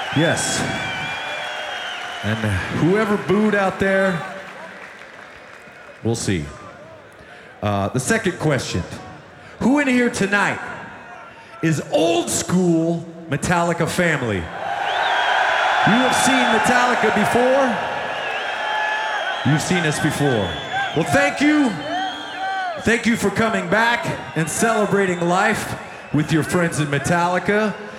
Yes. And whoever booed out there, we'll see. The second question. Who in here tonight is old school Metallica family? You have seen Metallica before? You've seen us before. Well, thank you. Thank you for coming back and celebrating life with your friends in Metallica.